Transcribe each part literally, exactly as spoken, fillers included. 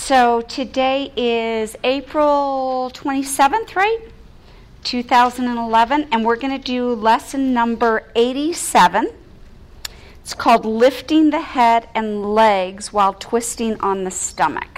So today is April twenty-seventh, right? two thousand eleven, and we're going to do lesson number eighty-seven. It's called Lifting the Head and Legs While Twisting on the Stomach.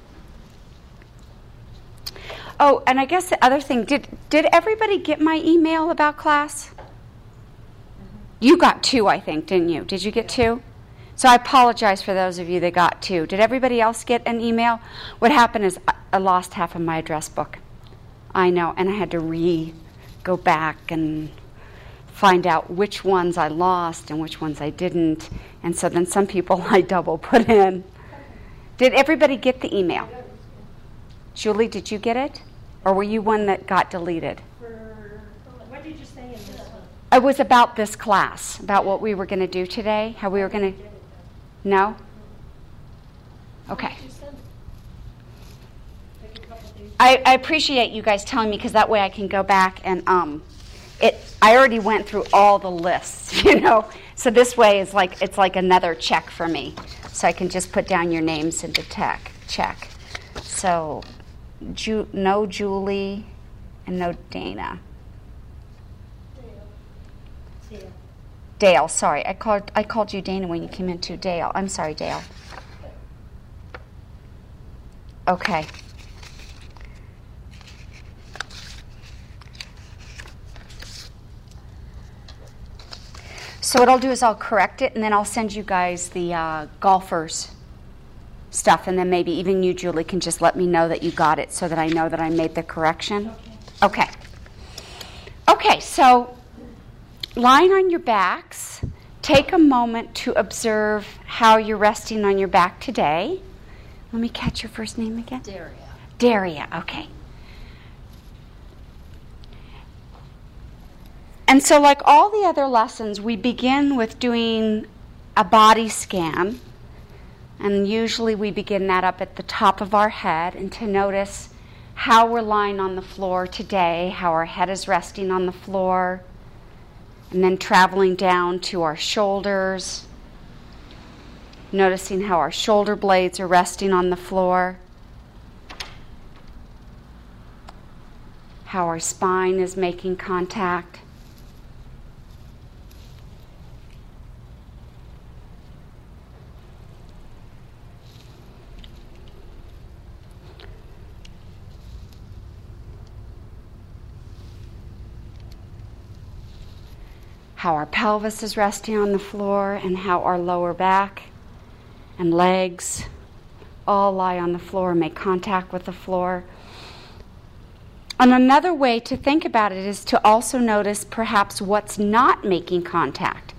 Oh, and I guess the other thing, did did everybody get my email about class? You got two, I think, didn't you? Did you get two? So I apologize for those of you that got two. Did everybody else get an email? What happened is I lost half of my address book. I know, and I had to re go back and find out which ones I lost and which ones I didn't. And so then some people I double put in. Did everybody get the email? Julie, did you get it? Or were you one that got deleted? For, what did you say in this one? It was about this class, about what we were going to do today, how we were going to... No? Okay. I, I appreciate you guys telling me because that way I can go back and um, it. I already went through all the lists, you know. So this way is like it's like another check for me. So I can just put down your names into tech check. So, Ju- no Julie and no Dana. Dale. Dale, sorry, I called I called you Dana when you came in too. Dale, I'm sorry, Dale. Okay. So what I'll do is I'll correct it, and then I'll send you guys the uh, golfers stuff, and then maybe even you, Julie, can just let me know that you got it so that I know that I made the correction. Okay. Okay, okay so lying on your backs, take a moment to observe how you're resting on your back today. Let me catch your first name again. Daria. Daria, okay. And so like all the other lessons, we begin with doing a body scan. And usually we begin that up at the top of our head, and to notice how we're lying on the floor today, how our head is resting on the floor, and then traveling down to our shoulders, noticing how our shoulder blades are resting on the floor, how our spine is making contact. How our pelvis is resting on the floor, and how our lower back and legs all lie on the floor and make contact with the floor. And another way to think about it is to also notice perhaps what's not making contact.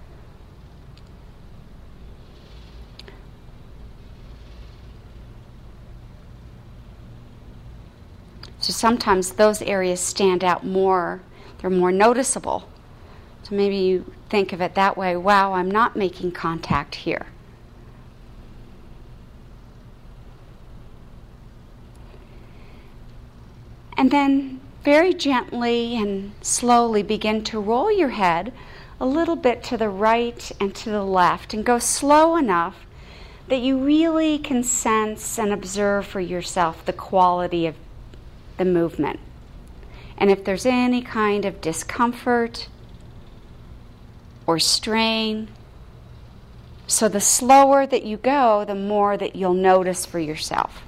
So sometimes those areas stand out more, they're more noticeable. So maybe you think of it that way, wow, I'm not making contact here. And then very gently and slowly begin to roll your head a little bit to the right and to the left, and go slow enough that you really can sense and observe for yourself the quality of the movement. And if there's any kind of discomfort or strain, so the slower that you go, the more that you'll notice for yourself.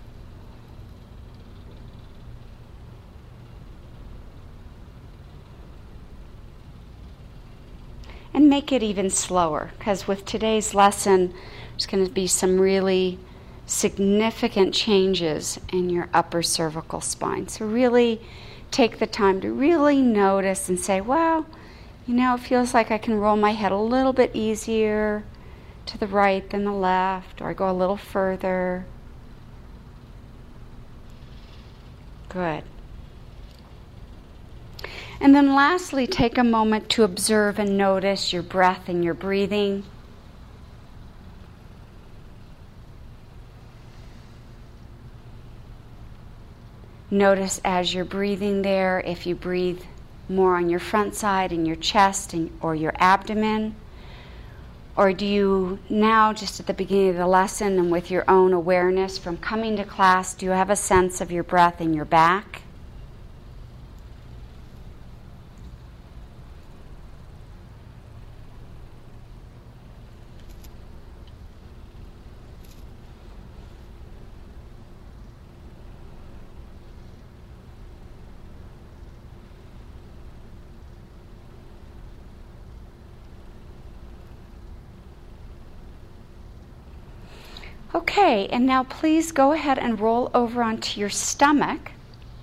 And make it even slower, because with today's lesson, there's going to be some really significant changes in your upper cervical spine. So really take the time to really notice and say, wow, you know, it feels like I can roll my head a little bit easier to the right than the left, or I go a little further. Good. And then lastly, take a moment to observe and notice your breath and your breathing. Notice as you're breathing there, if you breathe more on your front side, in your chest and, or your abdomen, Or do you now, just at the beginning of the lesson and with your own awareness from coming to class, do you have a sense of your breath in your back? Okay, and now please go ahead and roll over onto your stomach.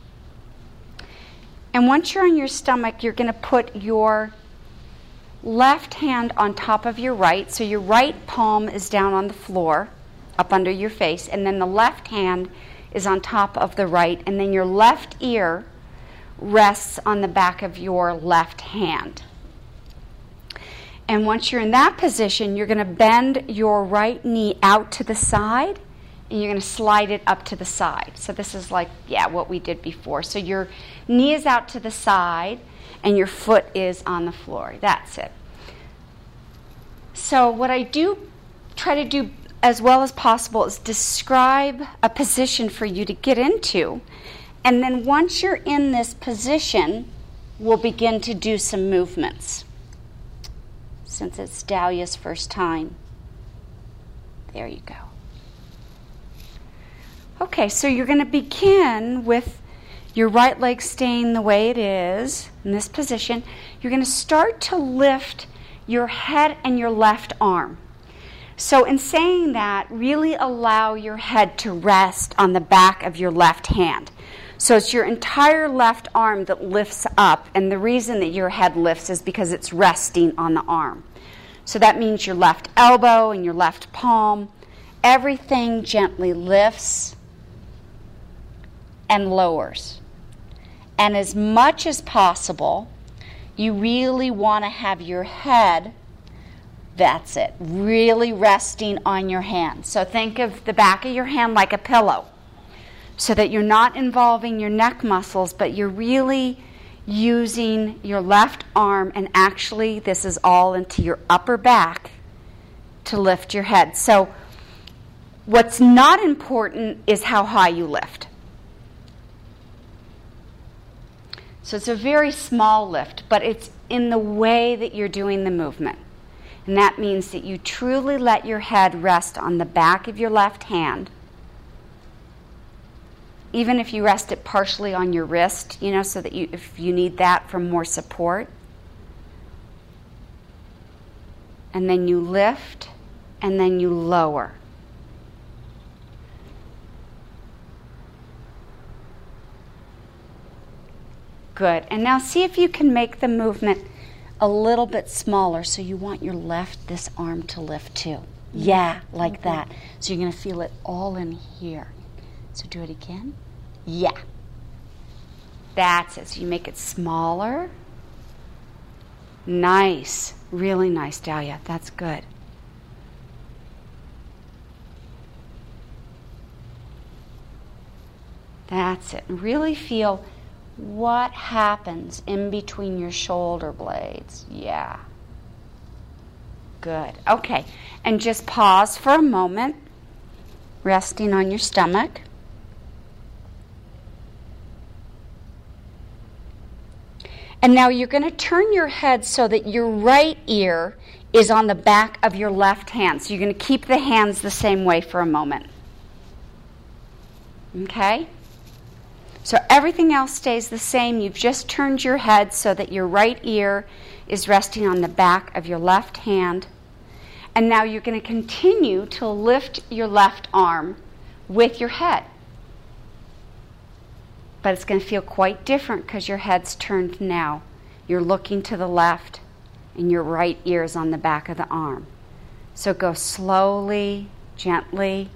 And once you're on your stomach, you're going to put your left hand on top of your right. So your right palm is down on the floor, up under your face, and then the left hand is on top of the right, and then your left ear rests on the back of your left hand. And once you're in that position, you're going to bend your right knee out to the side, and you're going to slide it up to the side. So this is like, yeah, what we did before. So your knee is out to the side, and your foot is on the floor. That's it. So what I do try to do as well as possible is describe a position for you to get into. And then once you're in this position, we'll begin to do some movements. Since it's Dahlia's first time. There you go. Okay, so you're going to begin with your right leg staying the way it is in this position. You're going to start to lift your head and your left arm. So in saying that, really allow your head to rest on the back of your left hand. So it's your entire left arm that lifts up, and the reason that your head lifts is because it's resting on the arm. So that means your left elbow and your left palm, everything gently lifts and lowers. And as much as possible, you really want to have your head, that's it, really resting on your hand. So think of the back of your hand like a pillow, so that you're not involving your neck muscles, but you're really using your left arm, and actually this is all into your upper back to lift your head. So what's not important is how high you lift. So it's a very small lift, but it's in the way that you're doing the movement. And that means that you truly let your head rest on the back of your left hand. Even if you rest it partially on your wrist, you know, so that you, if you need that for more support. And then you lift, and then you lower. Good. And now see if you can make the movement a little bit smaller. So you want your left, this arm to lift too. Yeah, like mm-hmm. that. So you're going to feel it all in here. So do it again. Yeah. That's it. So you make it smaller. Nice. Really nice, Dahlia. That's good. That's it. Really feel what happens in between your shoulder blades. Yeah. Good. Okay. And just pause for a moment, resting on your stomach. And now you're going to turn your head so that your right ear is on the back of your left hand. So you're going to keep the hands the same way for a moment. Okay? So everything else stays the same. You've just turned your head so that your right ear is resting on the back of your left hand. And now you're going to continue to lift your left arm with your head. But it's going to feel quite different because your head's turned now. You're looking to the left, and your right ear is on the back of the arm. So go slowly, gently.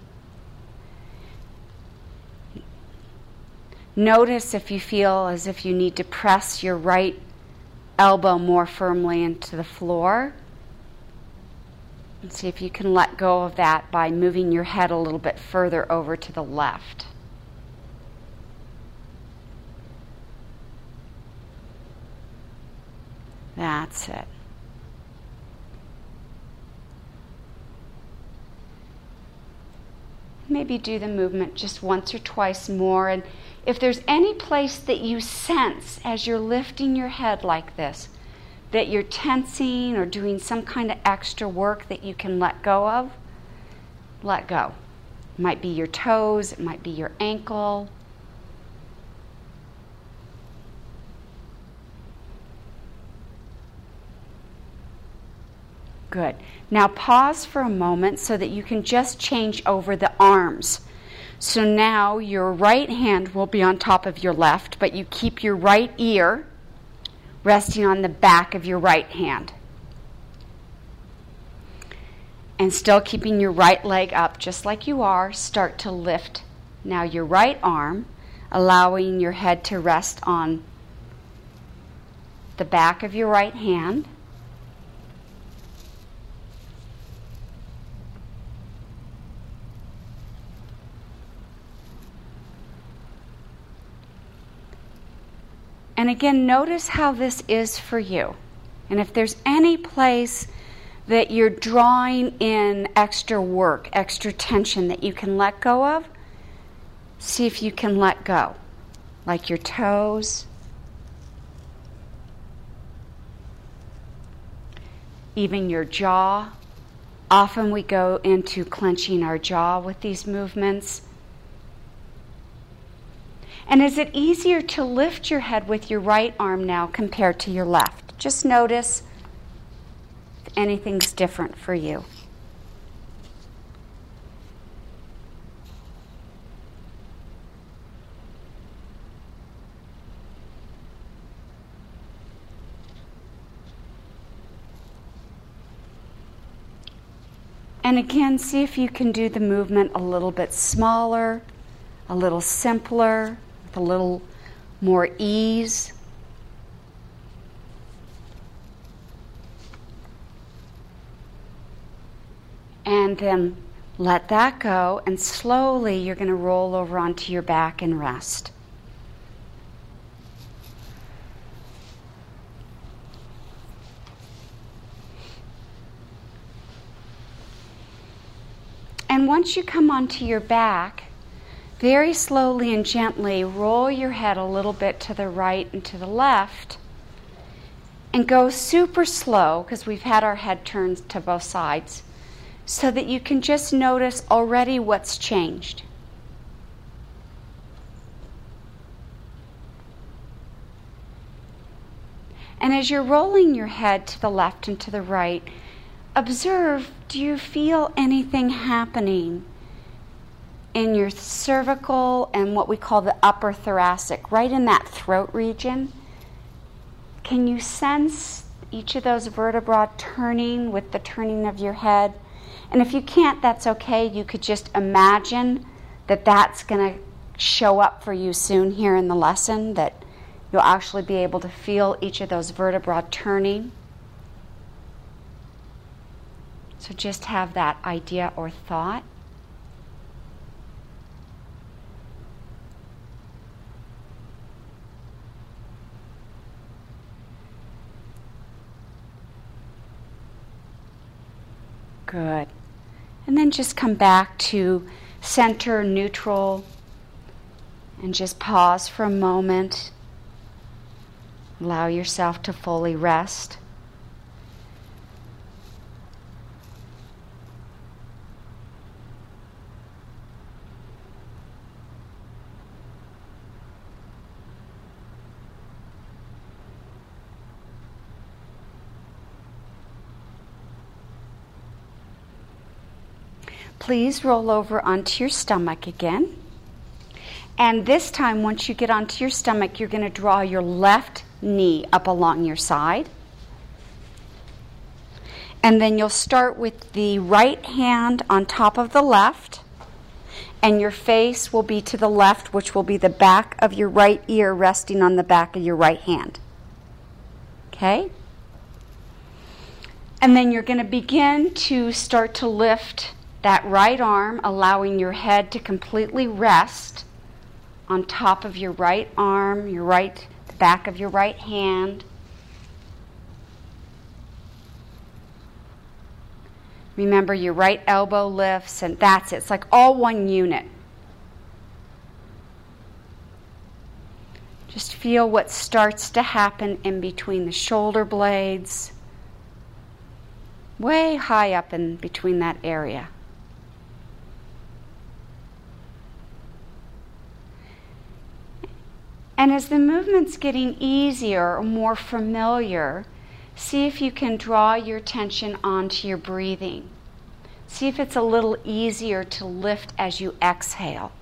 Notice if you feel as if you need to press your right elbow more firmly into the floor. And see if you can let go of that by moving your head a little bit further over to the left. That's it. maybe do the movement just once or twice more. And if there's any place that you sense as you're lifting your head like this, that you're tensing or doing some kind of extra work that you can let go of, let go. It might be your toes, it might be your ankle. Good. Now pause for a moment so that you can just change over the arms. So now your right hand will be on top of your left, but you keep your right ear resting on the back of your right hand. And still keeping your right leg up just like you are, start to lift now your right arm, allowing your head to rest on the back of your right hand. And again, notice how this is for you. And if there's any place that you're drawing in extra work, extra tension that you can let go of, see if you can let go. Like your toes, even your jaw. Often we go into clenching our jaw with these movements. And is it easier to lift your head with your right arm now compared to your left? Just notice if anything's different for you. And again, see if you can do the movement a little bit smaller, a little simpler, with a little more ease. And then let that go, and slowly you're going to roll over onto your back and rest. And once you come onto your back, very slowly and gently roll your head a little bit to the right and to the left, and go super slow, because we've had our head turned to both sides, so that you can just notice already what's changed. And as you're rolling your head to the left and to the right, observe, do you feel anything happening in your cervical and what we call the upper thoracic, right in that throat region? Can you sense each of those vertebrae turning with the turning of your head? And if you can't, that's okay. You could just imagine that that's going to show up for you soon here in the lesson, that you'll actually be able to feel each of those vertebrae turning. So just have that idea or thought. Good. And then just come back to center, neutral, and just pause for a moment. Allow yourself to fully rest. Please roll over onto your stomach again. And this time, once you get onto your stomach, you're going to draw your left knee up along your side. And then you'll start with the right hand on top of the left. And your face will be to the left, which will be the back of your right ear resting on the back of your right hand. Okay? And then you're going to begin to start to lift that right arm, allowing your head to completely rest on top of your right arm, your right, the back of your right hand. Remember, your right elbow lifts, and that's it. It's like all one unit. Just feel what starts to happen in between the shoulder blades, way high up in between that area. And as the movement's getting easier or more familiar, see if you can draw your attention onto your breathing. See if it's a little easier to lift as you exhale.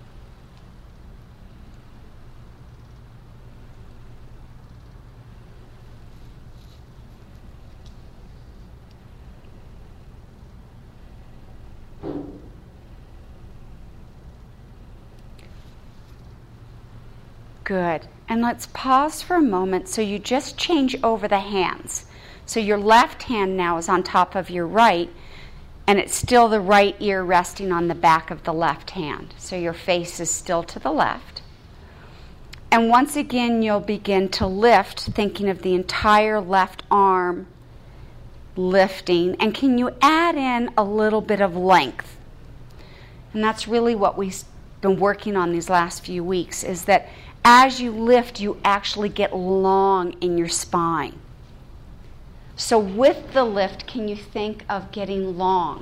Good. And let's pause for a moment so you just change over the hands. So your left hand now is on top of your right, and it's still the right ear resting on the back of the left hand. So your face is still to the left. And once again, you'll begin to lift, thinking of the entire left arm lifting. And can you add in a little bit of length? And that's really what we've been working on these last few weeks, is that as you lift, you actually get long in your spine. So with the lift, can you think of getting long?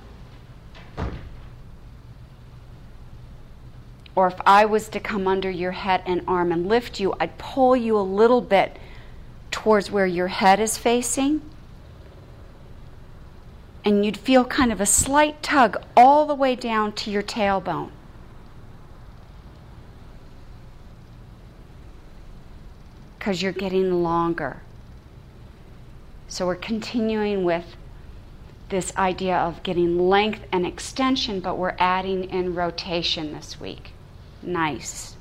Or if I was to come under your head and arm and lift you, I'd pull you a little bit towards where your head is facing. And you'd feel kind of a slight tug all the way down to your tailbone. Because you're getting longer. So we're continuing with this idea of getting length and extension, but we're adding in rotation this week. Nice.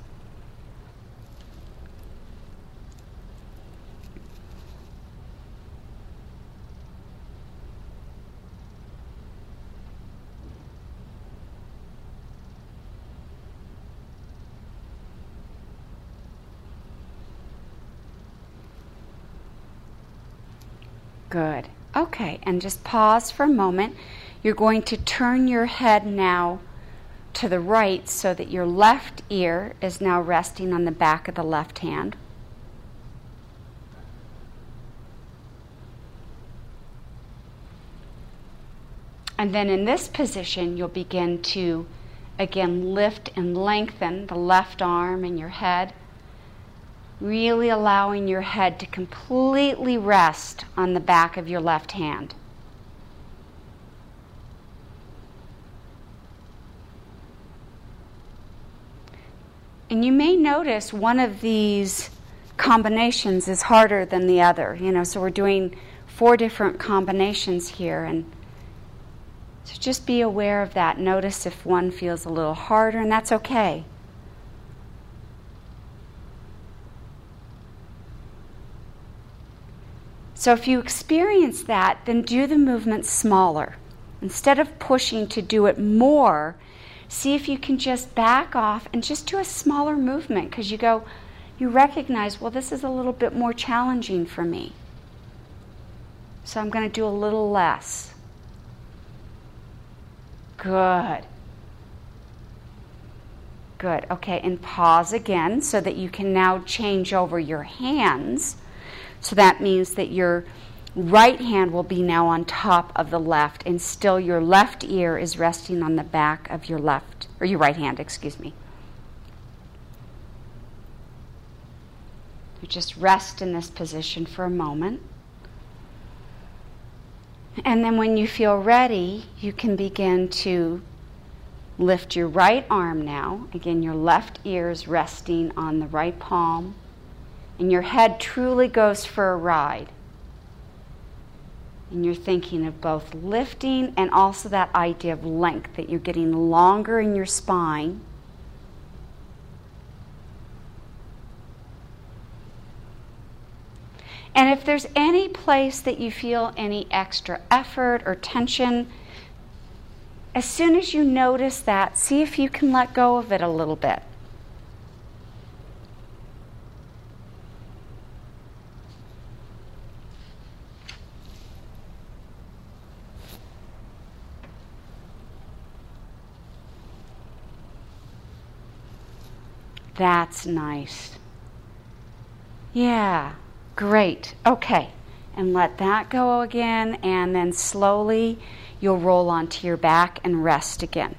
Good. Okay, and just pause for a moment. You're going to turn your head now to the right so that your left ear is now resting on the back of the left hand. And then in this position, you'll begin to, again, lift and lengthen the left arm and your head. Really allowing your head to completely rest on the back of your left hand. And you may notice one of these combinations is harder than the other. You know, so we're doing four different combinations here, and so just be aware of that. Notice if one feels a little harder, and that's okay. So if you experience that, then do the movement smaller. Instead of pushing to do it more, see if you can just back off and just do a smaller movement, because you go, you recognize, well, this is a little bit more challenging for me. So I'm going to do a little less. Good. Good. Okay, and pause again so that you can now change over your hands. So that means that your right hand will be now on top of the left, and still your left ear is resting on the back of your left, or your right hand, excuse me. You just rest in this position for a moment. And then when you feel ready, you can begin to lift your right arm now. Again, your left ear is resting on the right palm. And your head truly goes for a ride. And you're thinking of both lifting and also that idea of length, that you're getting longer in your spine. And if there's any place that you feel any extra effort or tension, as soon as you notice that, see if you can let go of it a little bit. That's nice. Yeah, great. Okay, and let that go again, and then slowly you'll roll onto your back and rest again.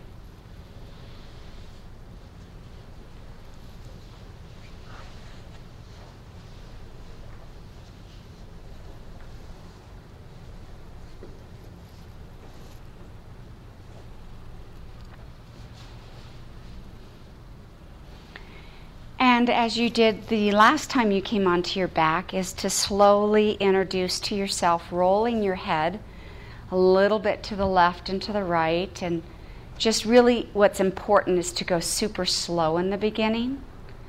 And as you did the last time you came onto your back, is to slowly introduce to yourself rolling your head a little bit to the left and to the right. And just really what's important is to go super slow in the beginning.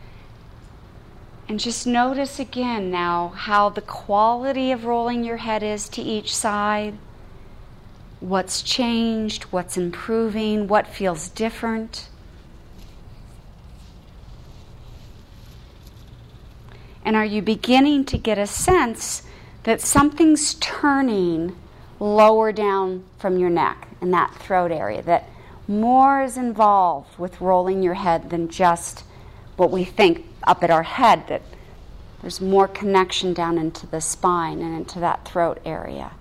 And just notice again now how the quality of rolling your head is to each side. What's changed, what's improving, what feels different. And are you beginning to get a sense that something's turning lower down from your neck in that throat area, that more is involved with rolling your head than just what we think up at our head, that there's more connection down into the spine and into that throat area?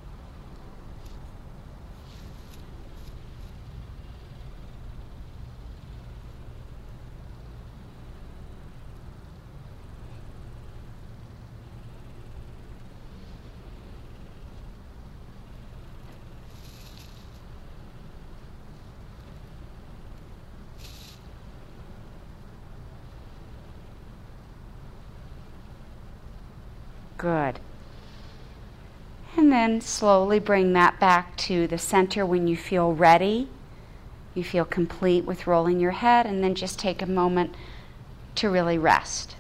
Good. And then slowly bring that back to the center when you feel ready. You feel complete with rolling your head, and then just take a moment to really rest.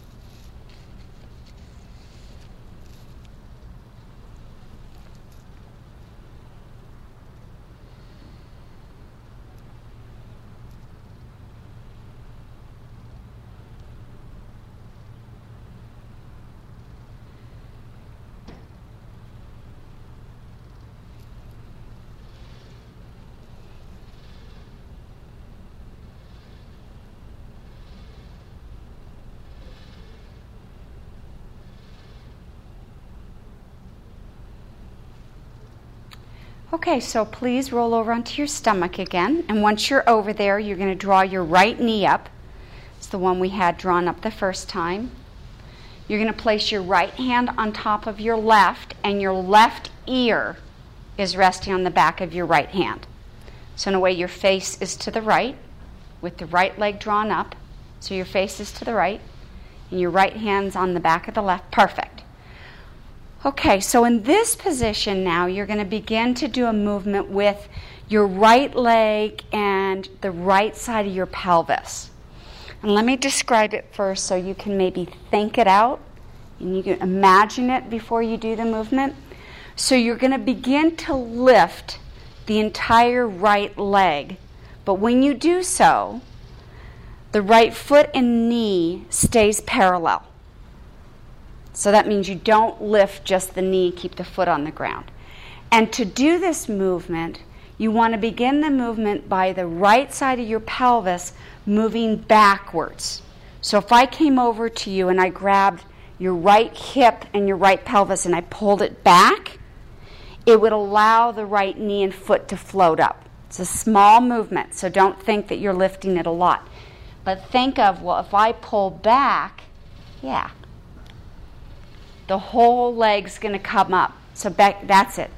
Okay, so please roll over onto your stomach again. And once you're over there, you're going to draw your right knee up. It's the one we had drawn up the first time. You're going to place your right hand on top of your left, and your left ear is resting on the back of your right hand. So in a way, your face is to the right with the right leg drawn up. So your face is to the right, and your right hand's on the back of the left. Perfect. Okay, so in this position now, you're going to begin to do a movement with your right leg and the right side of your pelvis. And let me describe it first so you can maybe think it out and you can imagine it before you do the movement. So you're going to begin to lift the entire right leg. But when you do so, the right foot and knee stays parallel. So that means you don't lift just the knee, keep the foot on the ground. And to do this movement, you want to begin the movement by the right side of your pelvis moving backwards. So if I came over to you and I grabbed your right hip and your right pelvis and I pulled it back, it would allow the right knee and foot to float up. It's a small movement, so don't think that you're lifting it a lot. But think of, well, if I pull back, yeah, the whole leg's going to come up. So back, that's it.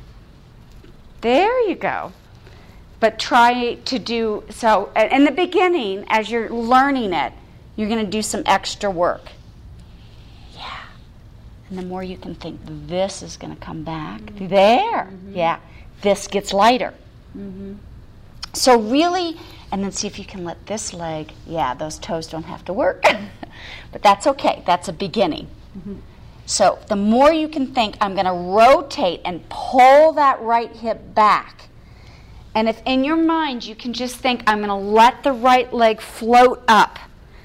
There you go. But try to do, so in the beginning, as you're learning it, you're going to do some extra work. Yeah. And the more you can think, this is going to come back. Mm-hmm. There. Mm-hmm. Yeah. This gets lighter. Mm-hmm. So really, and then see if you can let this leg, yeah, those toes don't have to work. But that's okay. That's a beginning. Mm-hmm. So the more you can think, I'm going to rotate and pull that right hip back. And if in your mind you can just think, I'm going to let the right leg float up.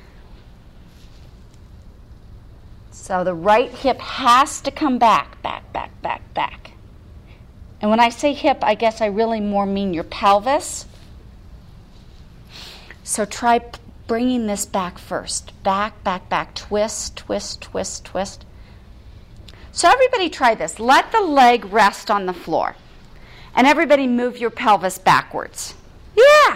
So the right hip has to come back, back, back, back, back. And when I say hip, I guess I really more mean your pelvis. So try p- bringing this back first. Back, back, back. Twist, twist, twist, twist. So everybody try this. Let the leg rest on the floor. And everybody move your pelvis backwards. Yeah.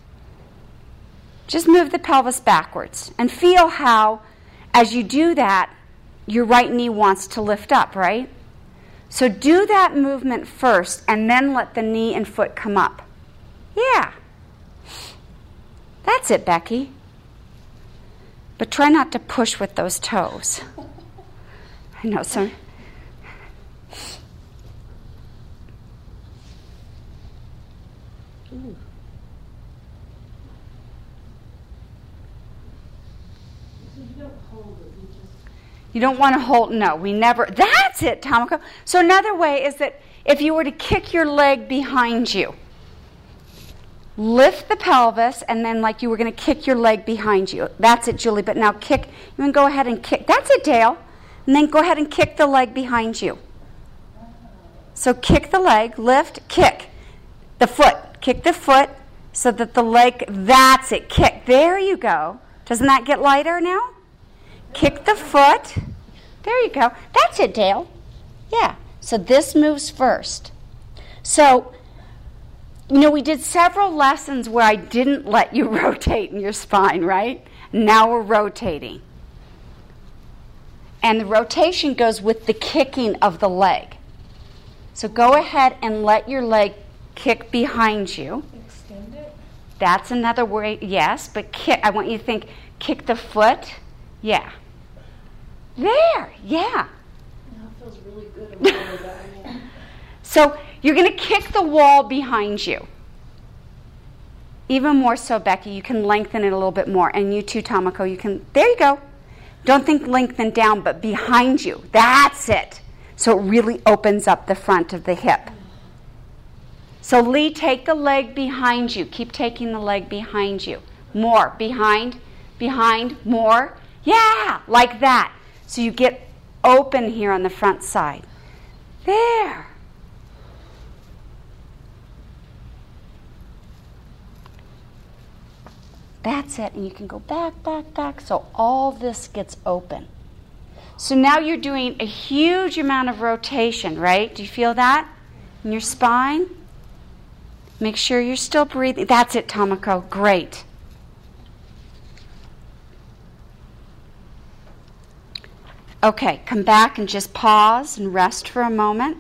Just move the pelvis backwards. And feel how, as you do that, your right knee wants to lift up, right? So do that movement first, and then let the knee and foot come up. Yeah. That's it, Becky. But try not to push with those toes. I know, so... Ooh. So you don't hold it, you just... You don't want to hold, no, we never, that's it, Tomoko. So another way is that if you were to kick your leg behind you, lift the pelvis, and then like you were going to kick your leg behind you. That's it, Julie, but now kick, you can go ahead and kick. That's it, Dale. And then go ahead and kick the leg behind you. So kick the leg, lift, kick. The foot, kick the foot so that the leg, that's it, kick. There you go. Doesn't that get lighter now? Kick the foot. There you go. That's it, Dale. Yeah. So this moves first. So, you know, we did several lessons where I didn't let you rotate in your spine, right? Now we're rotating. And the rotation goes with the kicking of the leg. So go ahead and let your leg kick behind you. Extend it? That's another way, yes, but kick. I want you to think, kick the foot. Yeah. There, yeah. That feels really good. I'm really bad. So you're going to kick the wall behind you. Even more so, Becky, you can lengthen it a little bit more. And you too, Tomoko, you can, there you go. Don't think lengthen down, but behind you. That's it. So it really opens up the front of the hip. So Lee, take the leg behind you. Keep taking the leg behind you. More, behind, behind, more. Yeah, like that. So you get open here on the front side. There. That's it. And you can go back, back, back. So all this gets open. So now you're doing a huge amount of rotation, right? Do you feel that in your spine? Make sure you're still breathing. That's it, Tomoko. Great. Okay, come back and just pause and rest for a moment.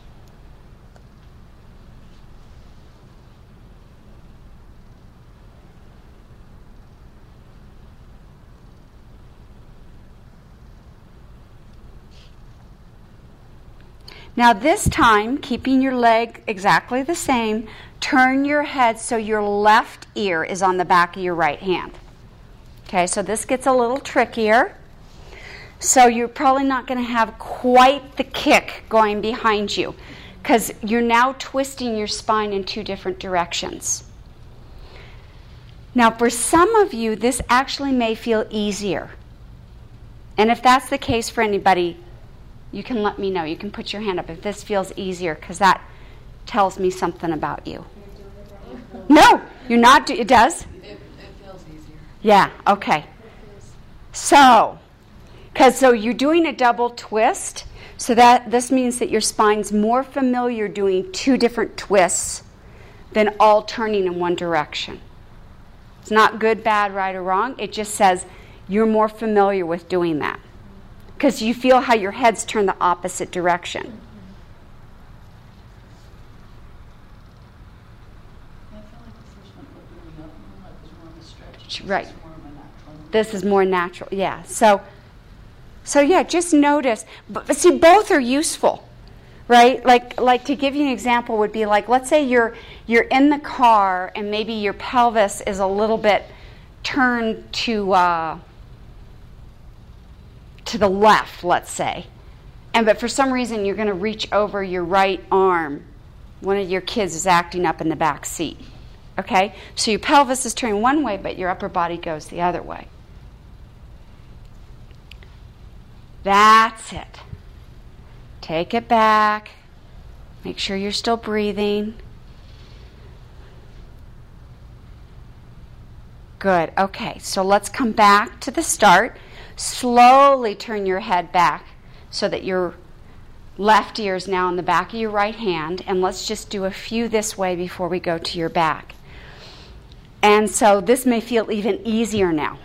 Now this time, keeping your leg exactly the same, turn your head so your left ear is on the back of your right hand. Okay, so this gets a little trickier. So you're probably not going to have quite the kick going behind you because you're now twisting your spine in two different directions. Now for some of you, this actually may feel easier. And if that's the case for anybody, you can let me know. You can put your hand up if this feels easier because that tells me something about you. No, you're not. Do- it does? It, it feels easier. Yeah, okay. So, because so you're doing a double twist, so that this means that your spine's more familiar doing two different twists than all turning in one direction. It's not good, bad, right, or wrong. It just says you're more familiar with doing that because you feel how your head's turned the opposite direction. I feel like the first one opening up more, like there's more of a stretch. Right. It's more of a natural. This is more natural, yeah. So, so yeah, just notice. But see, both are useful, right? Like, like to give you an example would be like, let's say you're you're in the car and maybe your pelvis is a little bit turned to uh, to the left, let's say, and but for some reason you're going to reach over your right arm. One of your kids is acting up in the back seat. Okay, so your pelvis is turning one way, but your upper body goes the other way. That's it. Take it back. Make sure you're still breathing. Good. Okay, so let's come back to the start. Slowly turn your head back so that your left ear is now on the back of your right hand, and let's just do a few this way before we go to your back. And so this may feel even easier now.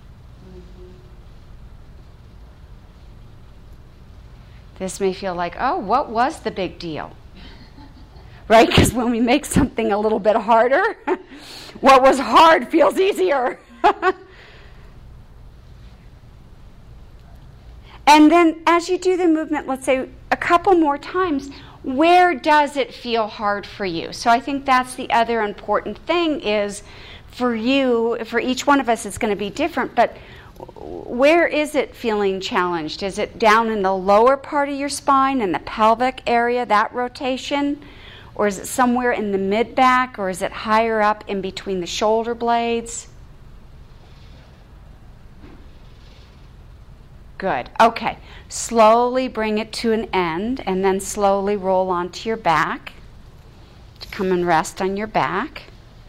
This may feel like, oh, what was the big deal? Right? Because when we make something a little bit harder, what was hard feels easier. And then as you do the movement, let's say a couple more times, where does it feel hard for you? So I think that's the other important thing is for you, for each one of us, it's going to be different, but where is it feeling challenged? Is it down in the lower part of your spine, in the pelvic area, that rotation? Or is it somewhere in the mid-back? Or is it higher up in between the shoulder blades? Good. Okay. Slowly bring it to an end and then slowly roll onto your back. Come and rest on your back.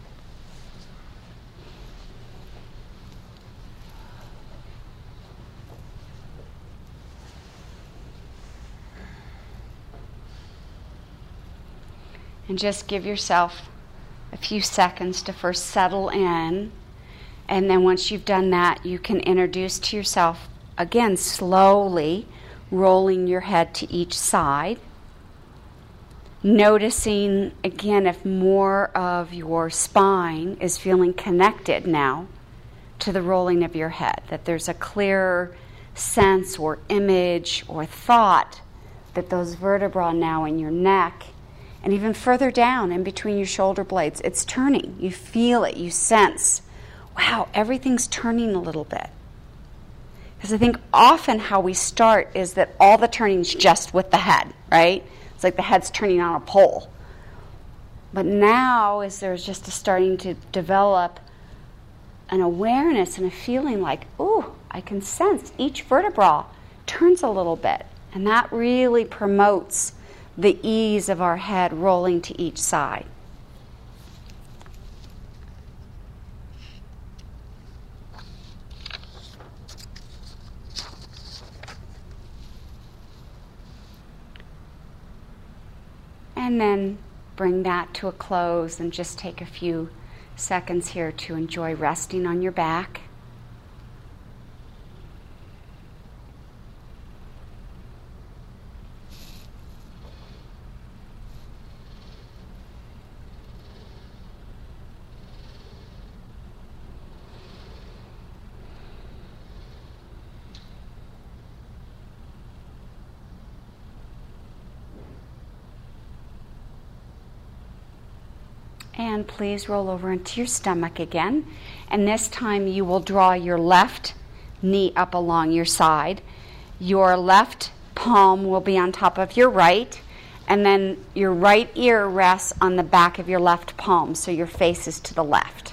And just give yourself a few seconds to first settle in. And then once you've done that, you can introduce to yourself, again, slowly rolling your head to each side. Noticing, again, if more of your spine is feeling connected now to the rolling of your head. That there's a clearer sense or image or thought that those vertebrae now in your neck and even further down in between your shoulder blades, it's turning. You feel it. You sense, wow, everything's turning a little bit. Because I think often how we start is that all the turning's just with the head, right? It's like the head's turning on a pole. But now as there's just a starting to develop an awareness and a feeling like, ooh, I can sense each vertebra turns a little bit. And that really promotes the ease of our head rolling to each side. And then bring that to a close and just take a few seconds here to enjoy resting on your back. And please roll over into your stomach again. And this time you will draw your left knee up along your side. Your left palm will be on top of your right. And then your right ear rests on the back of your left palm, so your face is to the left.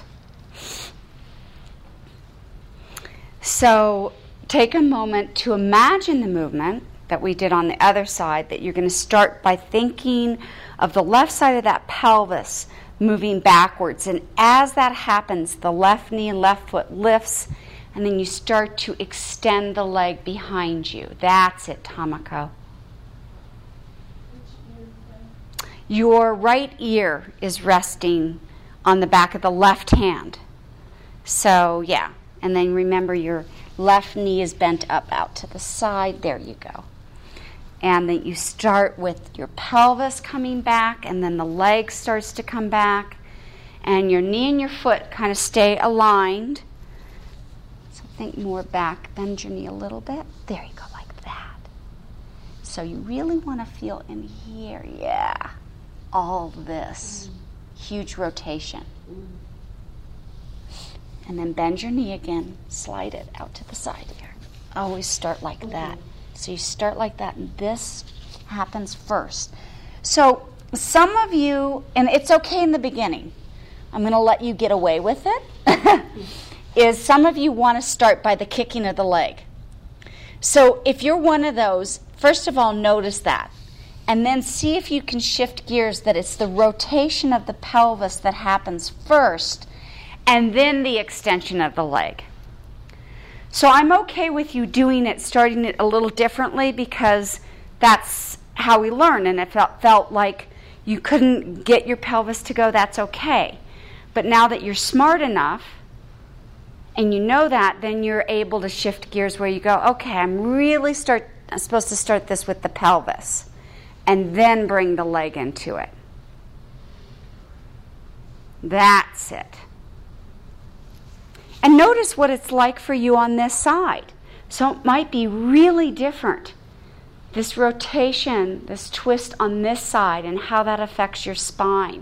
So take a moment to imagine the movement that we did on the other side, that you're going to start by thinking of the left side of that pelvis moving backwards. And as that happens, the left knee and left foot lifts, and then you start to extend the leg behind you. That's it, Tamako. Your right ear is resting on the back of the left hand. So, yeah. And then remember your left knee is bent up out to the side. There you go. And then you start with your pelvis coming back, and then the leg starts to come back, and your knee and your foot kind of stay aligned. So think more back, bend your knee a little bit. There you go, like that. So you really want to feel in here, yeah, all this mm. huge rotation. Mm. And then bend your knee again, slide it out to the side here. Always start like mm. that. So you start like that, and this happens first. So some of you, and it's okay in the beginning, I'm going to let you get away with it, is some of you want to start by the kicking of the leg. So if you're one of those, first of all, notice that. And then see if you can shift gears, that it's the rotation of the pelvis that happens first, and then the extension of the leg. So I'm okay with you doing it, starting it a little differently, because that's how we learn, and if it felt, felt like you couldn't get your pelvis to go, that's okay. But now that you're smart enough and you know that, then you're able to shift gears where you go, okay, I'm really start I'm supposed to start this with the pelvis and then bring the leg into it. That's it. And notice what it's like for you on this side. So it might be really different. This rotation, this twist on this side, and how that affects your spine.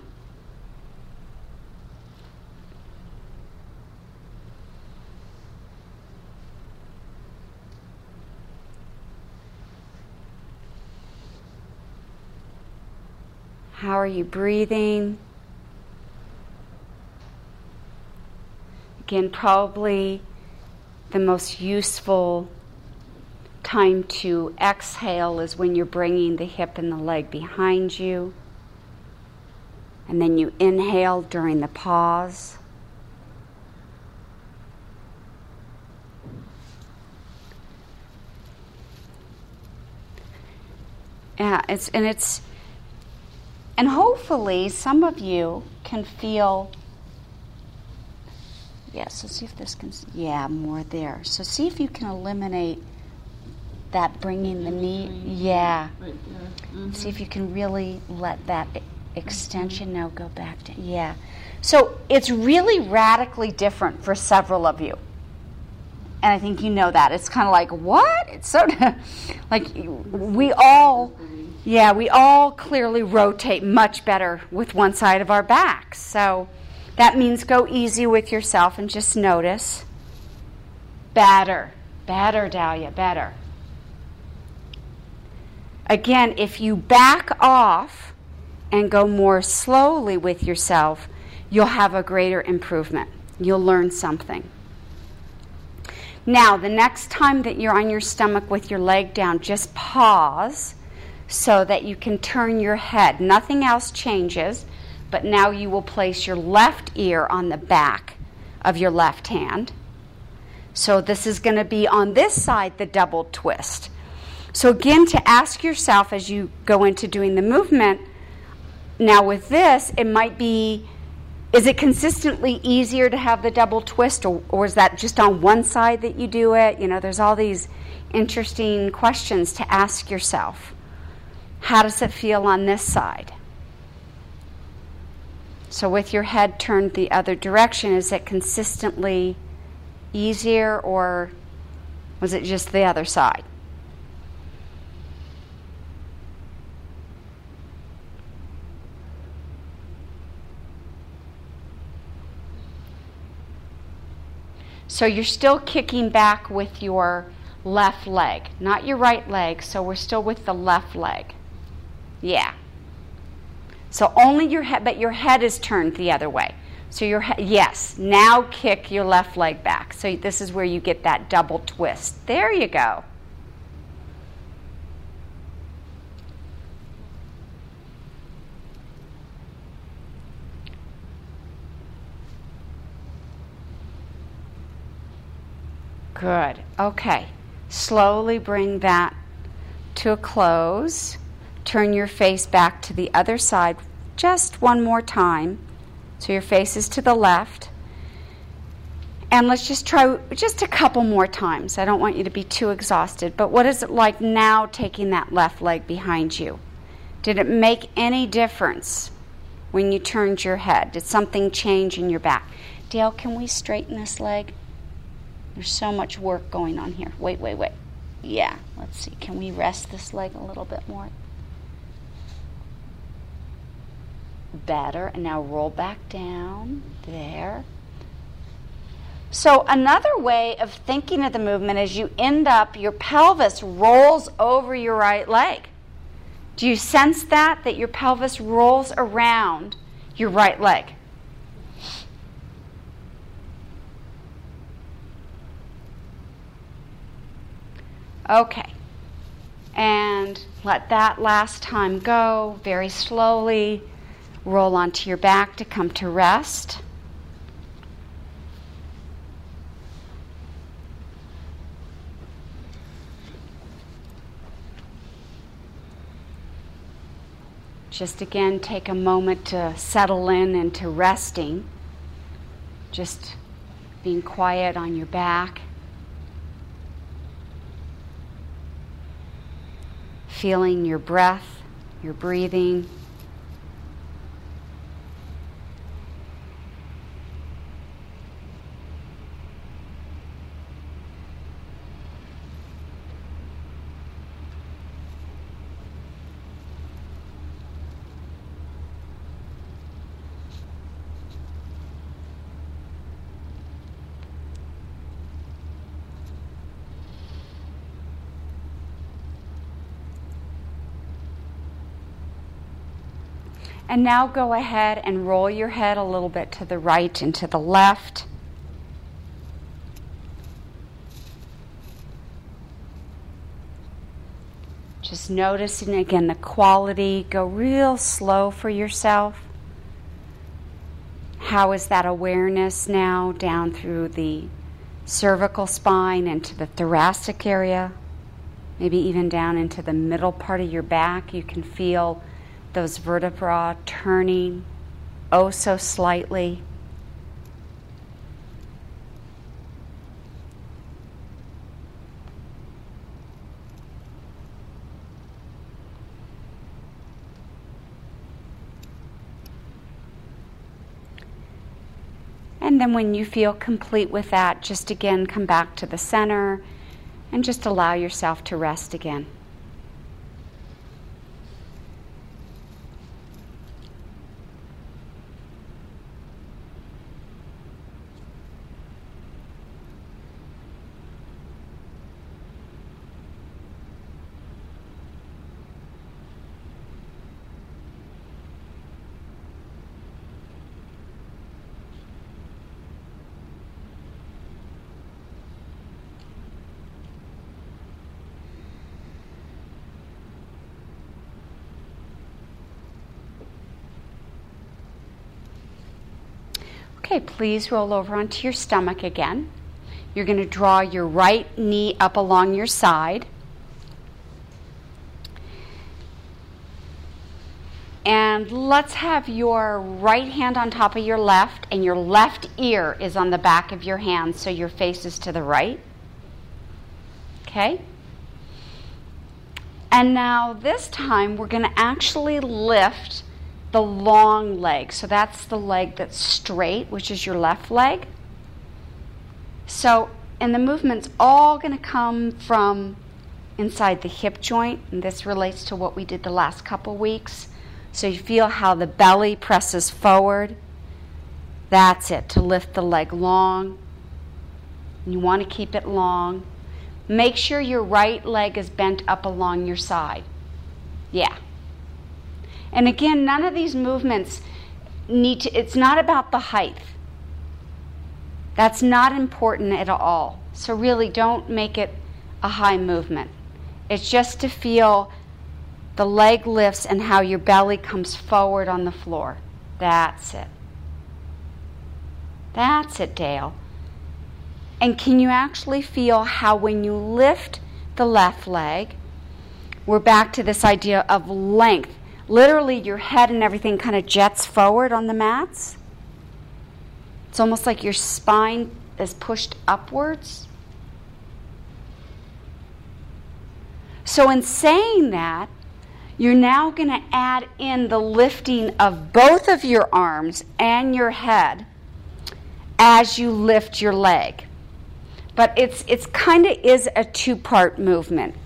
How are you breathing? Again, probably the most useful time to exhale is when you're bringing the hip and the leg behind you. And then you inhale during the pause. Yeah, it's and it's and hopefully some of you can feel. Yeah, so see if this can, yeah, more there. So see if you can eliminate that bringing the knee, yeah. Right there. Mm-hmm. See if you can really let that extension now go back to, yeah. So it's really radically different for several of you. And I think you know that. It's kind of like, what? It's so, like we all, yeah, we all clearly rotate much better with one side of our backs. So that means go easy with yourself and just notice. Better, better, Dahlia, better. Again, if you back off and go more slowly with yourself, you'll have a greater improvement. You'll learn something. Now, the next time that you're on your stomach with your leg down, just pause so that you can turn your head. Nothing else changes. But now you will place your left ear on the back of your left hand. So this is going to be on this side, the double twist. So again, to ask yourself as you go into doing the movement, now with this, it might be, is it consistently easier to have the double twist, or, or is that just on one side that you do it? You know, there's all these interesting questions to ask yourself. How does it feel on this side? So with your head turned the other direction, is it consistently easier, or was it just the other side? So you're still kicking back with your left leg, not your right leg, so we're still with the left leg. Yeah. So only your head, but your head is turned the other way. So your head, yes, now kick your left leg back. So this is where you get that double twist. There you go. Good. Okay. Slowly bring that to a close. Turn your face back to the other side just one more time. So your face is to the left. And let's just try just a couple more times. I don't want you to be too exhausted. But what is it like now taking that left leg behind you? Did it make any difference when you turned your head? Did something change in your back? Dale, can we straighten this leg? There's so much work going on here. Wait, wait, wait. Yeah, let's see. Can we rest this leg a little bit more? Better. And now roll back down. There. So another way of thinking of the movement is you end up, your pelvis rolls over your right leg. Do you sense that? That your pelvis rolls around your right leg? Okay. And let that last time go very slowly. Roll onto your back to come to rest. Just again, take a moment to settle in into resting. Just being quiet on your back. Feeling your breath, your breathing. And now go ahead and roll your head a little bit to the right and to the left. Just noticing again the quality. Go real slow for yourself. How is that awareness now down through the cervical spine into the thoracic area? Maybe even down into the middle part of your back. You can feel those vertebrae turning oh so slightly. And then when you feel complete with that, just again come back to the center and just allow yourself to rest again. Okay, please roll over onto your stomach again. You're going to draw your right knee up along your side. And let's have your right hand on top of your left, and your left ear is on the back of your hand, so your face is to the right. Okay? And now this time we're going to actually lift the long leg. So that's the leg that's straight, which is your left leg. So, and the movement's all going to come from inside the hip joint, and this relates to what we did the last couple weeks. So you feel how the belly presses forward. That's it, to lift the leg long. You want to keep it long. Make sure your right leg is bent up along your side. Yeah. And again, none of these movements need to, it's not about the height. That's not important at all. So really don't make it a high movement. It's just to feel the leg lifts and how your belly comes forward on the floor. That's it. That's it, Dale. And can you actually feel how when you lift the left leg, we're back to this idea of length. Literally, your head and everything kind of jets forward on the mats. It's almost like your spine is pushed upwards. So in saying that, you're now going to add in the lifting of both of your arms and your head as you lift your leg. But it's it's kind of is a two-part movement.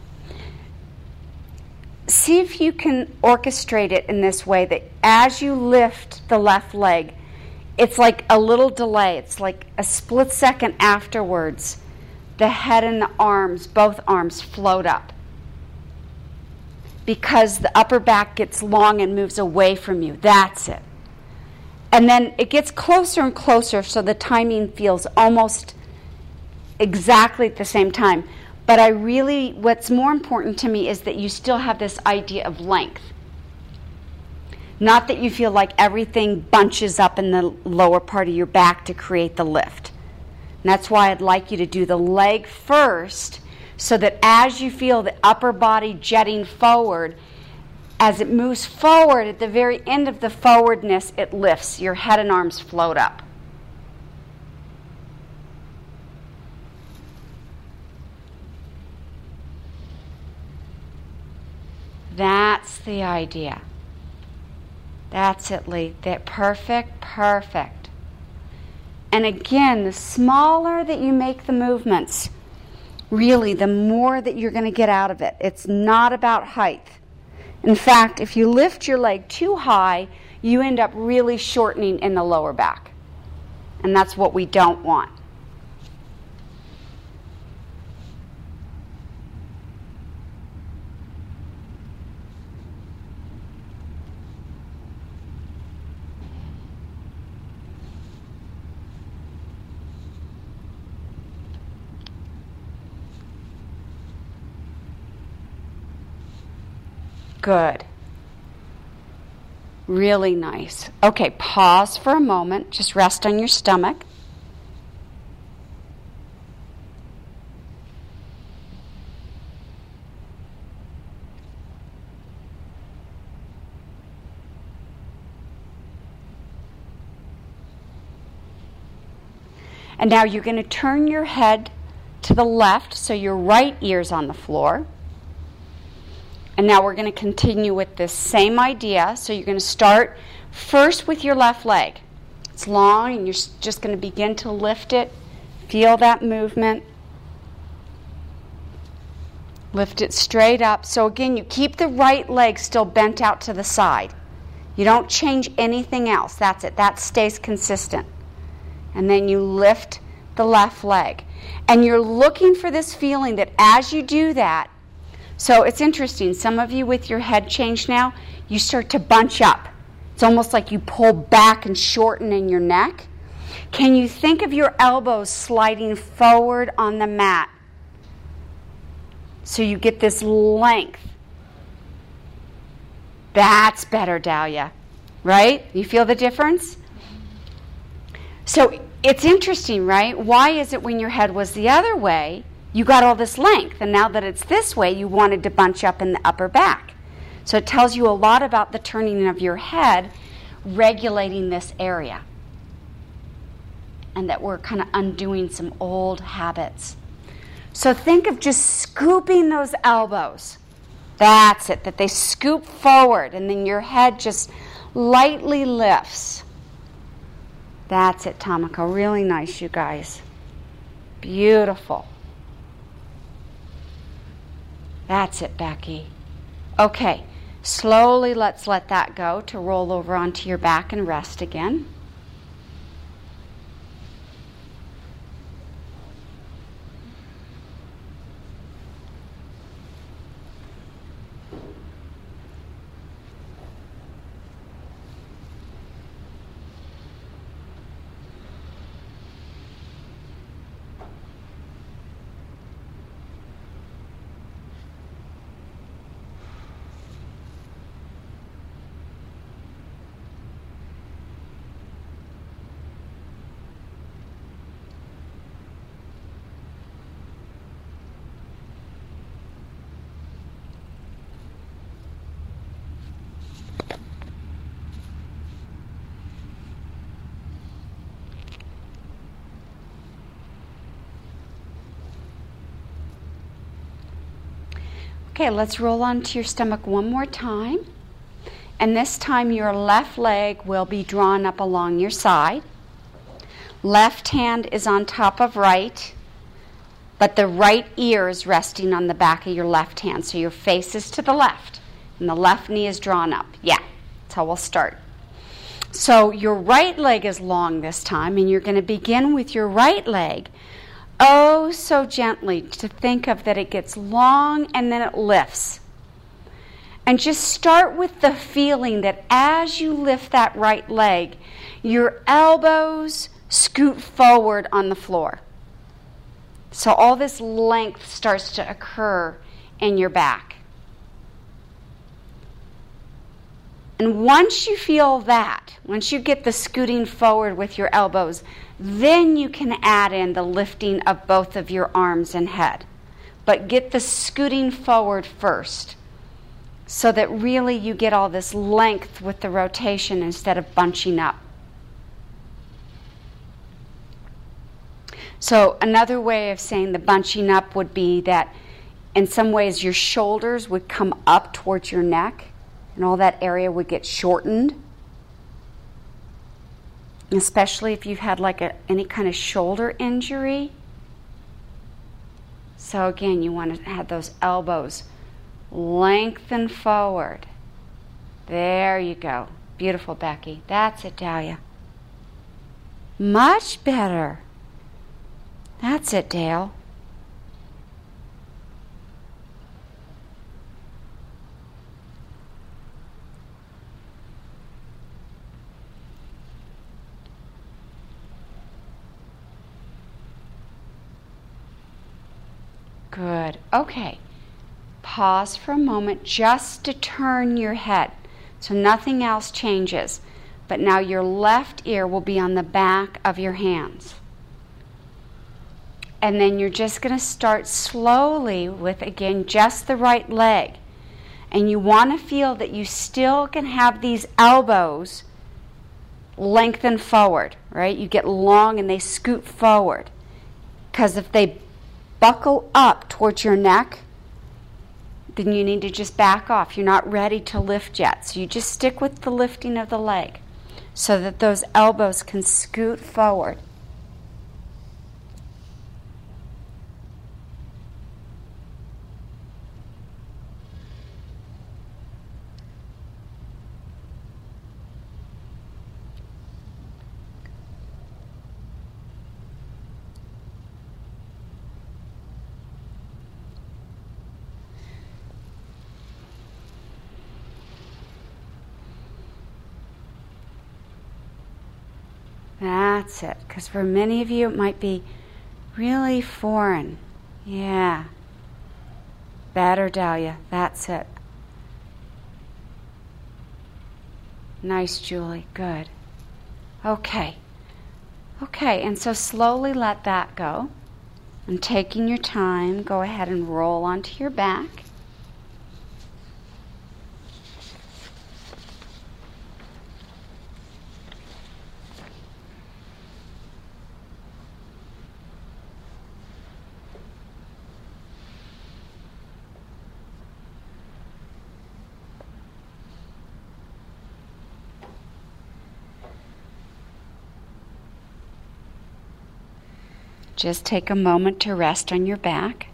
See if you can orchestrate it in this way that as you lift the left leg, it's like a little delay. It's like a split second afterwards, the head and the arms, both arms float up. Because the upper back gets long and moves away from you. That's it. And then it gets closer and closer, so the timing feels almost exactly at the same time. But I really, what's more important to me is that you still have this idea of length. Not that you feel like everything bunches up in the lower part of your back to create the lift. And that's why I'd like you to do the leg first, so that as you feel the upper body jetting forward, as it moves forward, at the very end of the forwardness, it lifts. Your head and arms float up. That's the idea. That's it, Lee. That perfect, perfect. And again, the smaller that you make the movements, really, the more that you're going to get out of it. It's not about height. In fact, if you lift your leg too high, you end up really shortening in the lower back. And that's what we don't want. Good. Really nice. Okay, pause for a moment. Just rest on your stomach. And now you're going to turn your head to the left so your right ear's on the floor. And now we're going to continue with this same idea. So you're going to start first with your left leg. It's long, and you're just going to begin to lift it. Feel that movement. Lift it straight up. So again, you keep the right leg still bent out to the side. You don't change anything else. That's it. That stays consistent. And then you lift the left leg. And you're looking for this feeling that as you do that, so it's interesting. Some of you with your head change now, you start to bunch up. It's almost like you pull back and shorten in your neck. Can you think of your elbows sliding forward on the mat? So you get this length. That's better, Dahlia. Right? You feel the difference? So it's interesting, right? Why is it when your head was the other way, you got all this length, and now that it's this way, you wanted to bunch up in the upper back. So it tells you a lot about the turning of your head, regulating this area. And that we're kind of undoing some old habits. So think of just scooping those elbows. That's it, that they scoop forward, and then your head just lightly lifts. That's it, Tamako. Really nice, you guys. Beautiful. That's it, Becky. Okay, slowly let's let that go to roll over onto your back and rest again. Okay, let's roll onto your stomach one more time. And this time your left leg will be drawn up along your side. Left hand is on top of right, but the right ear is resting on the back of your left hand. So your face is to the left, and the left knee is drawn up. Yeah, that's how we'll start. So your right leg is long this time, and you're going to begin with your right leg. Oh, so gently to think of that it gets long and then it lifts. And just start with the feeling that as you lift that right leg, your elbows scoot forward on the floor. So all this length starts to occur in your back. And once you feel that, once you get the scooting forward with your elbows, then you can add in the lifting of both of your arms and head. But get the scooting forward first. so that really you get all this length with the rotation instead of bunching up. So another way of saying the bunching up would be that in some ways your shoulders would come up towards your neck and all that area would get shortened, especially if you've had like a, any kind of shoulder injury. So again, you want to have those elbows lengthen forward. There you go. Beautiful, Becky. That's it, Dahlia. Much better. That's it, Dale. Good. Okay. Pause for a moment just to turn your head. So nothing else changes. But now your left ear will be on the back of your hands. And then you're just going to start slowly with, again, just the right leg. And you want to feel that you still can have these elbows lengthen forward, right? You get long and they scoot forward. Because if they buckle up towards your neck, then you need to just back off. You're not ready to lift yet. So you just stick with the lifting of the leg so that those elbows can scoot forward. That's it. Because for many of you, it might be really foreign. Yeah. Better, Dahlia. That's it. Nice, Julie. Good. Okay. Okay, and so slowly let that go. And taking your time, go ahead and roll onto your back. Just take a moment to rest on your back.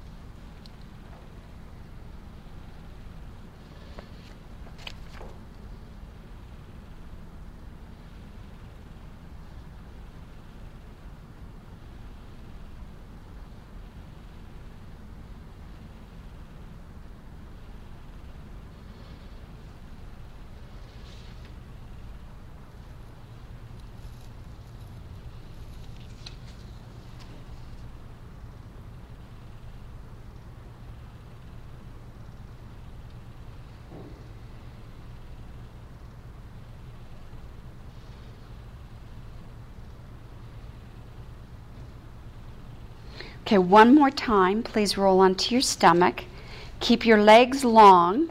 Okay, one more time. Please roll onto your stomach. Keep your legs long.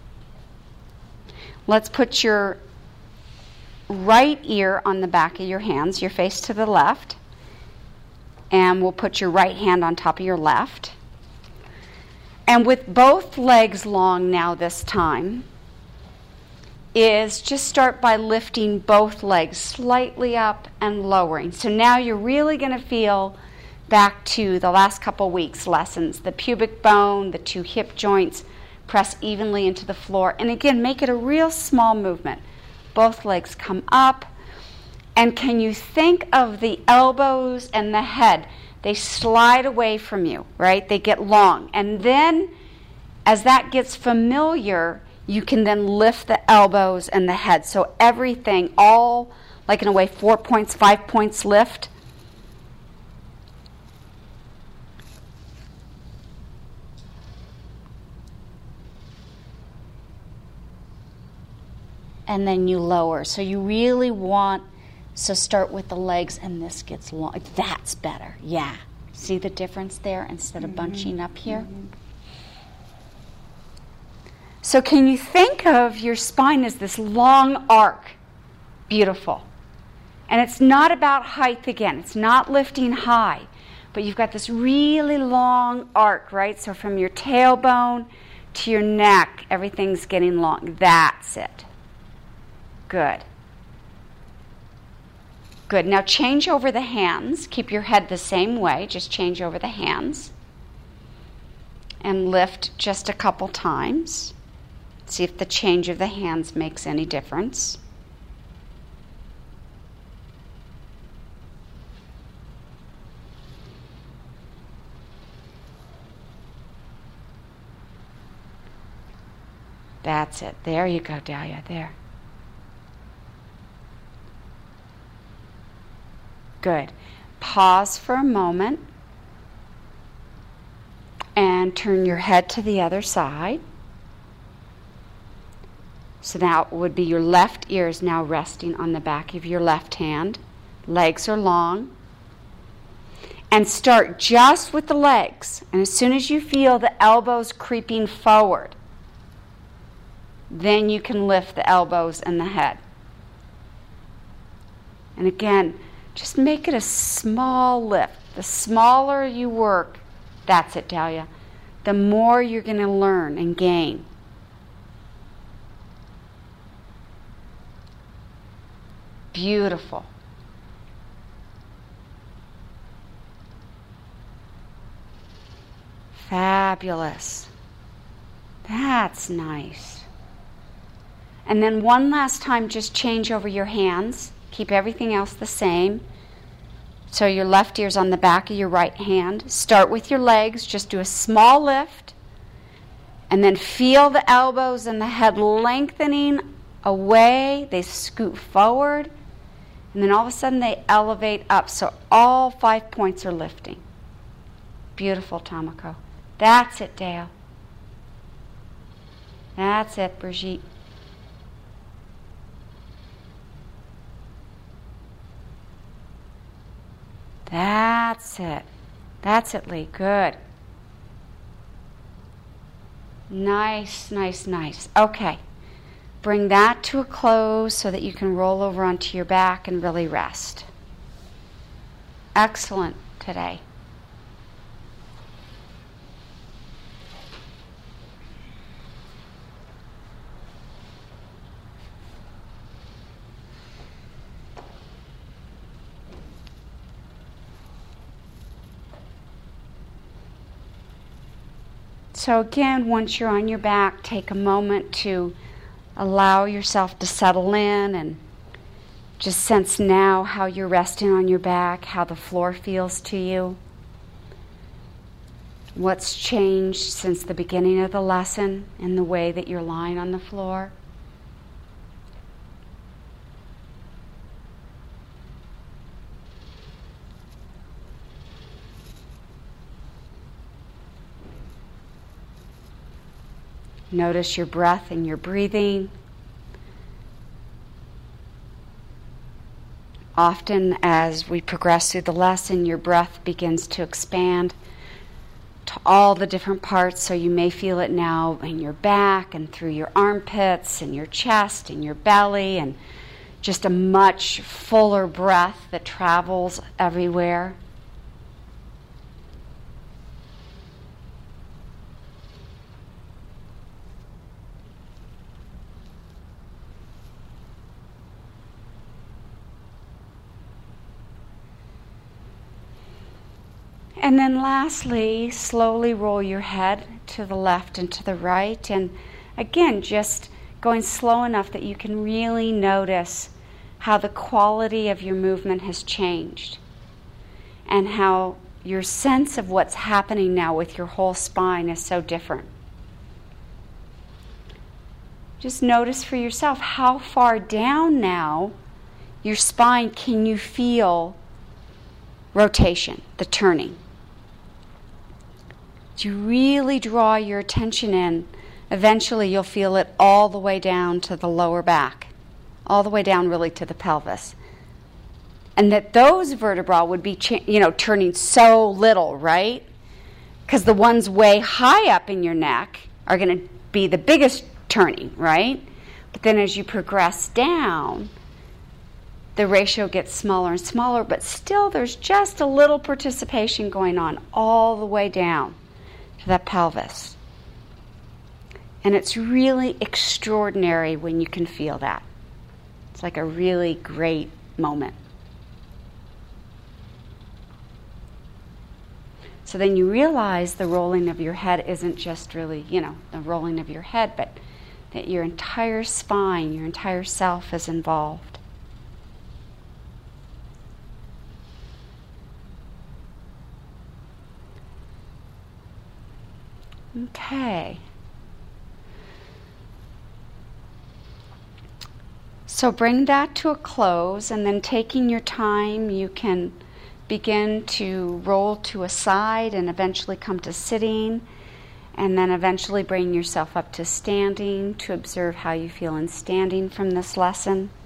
Let's put your right ear on the back of your hands, your face to the left. And we'll put your right hand on top of your left. And with both legs long now this time, is just start by lifting both legs slightly up and lowering. So now you're really going to feel back to the last couple weeks' lessons. The pubic bone, the two hip joints, press evenly into the floor. And again, make it a real small movement. Both legs come up. And can you think of the elbows and the head? They slide away from you, right? They get long. And then, as that gets familiar, you can then lift the elbows and the head. So everything, all, like in a way, four points, five points lift. And then you lower. So you really want, so start with the legs and this gets long. That's better. Yeah. See the difference there instead of bunching up here? Mm-hmm. So So can you think of your spine as this long arc? Beautiful. And it's not about height again. It's not lifting high. But you've got this really long arc, right? So from your tailbone to your neck, everything's getting long. That's it. Good. Good. Now change over the hands. Keep your head the same way. Just change over the hands. And lift just a couple times. See if the change of the hands makes any difference. That's it. There you go, Dahlia. There. Good. Pause for a moment and turn your head to the other side. So now it would be your left ear is now resting on the back of your left hand. Legs are long. And start just with the legs. And as soon as you feel the elbows creeping forward, then you can lift the elbows and the head. And again, just make it a small lift. The smaller you work, that's it, Dahlia, the more you're going to learn and gain. Beautiful. Fabulous. That's nice. And then one last time, just change over your hands. Keep everything else the same. So your left ear's on the back of your right hand. Start with your legs. Just do a small lift. And then feel the elbows and the head lengthening away. They scoot forward. And then all of a sudden they elevate up. So all five points are lifting. Beautiful, Tomoko. That's it, Dale. That's it, Brigitte. That's it. That's it, Lee. Good. Nice, nice, nice. Okay. Bring that to a close so that you can roll over onto your back and really rest. Excellent today. So again, once you're on your back, take a moment to allow yourself to settle in and just sense now how you're resting on your back, how the floor feels to you. What's changed since the beginning of the lesson in the way that you're lying on the floor. Notice your breath and your breathing. Often as we progress through the lesson, your breath begins to expand to all the different parts, so you may feel it now in your back and through your armpits and your chest and your belly, and just a much fuller breath that travels everywhere. And then lastly, slowly roll your head to the left and to the right. And again, just going slow enough that you can really notice how the quality of your movement has changed. And how your sense of what's happening now with your whole spine is so different. Just notice for yourself how far down now your spine can you feel rotation, the turning. As you really draw your attention in, eventually you'll feel it all the way down to the lower back, all the way down really to the pelvis. And that those vertebrae would be, cha- you know, turning so little, right? Because the ones way high up in your neck are going to be the biggest turning, right? But then as you progress down, the ratio gets smaller and smaller, but still there's just a little participation going on all the way down to that pelvis. And it's really extraordinary when you can feel that. It's like a really great moment. So then you realize the rolling of your head isn't just really, you know, the rolling of your head, but that your entire spine, your entire self is involved. Okay. So bring that to a close, and then taking your time, you can begin to roll to a side and eventually come to sitting, and then eventually bring yourself up to standing to observe how you feel in standing from this lesson.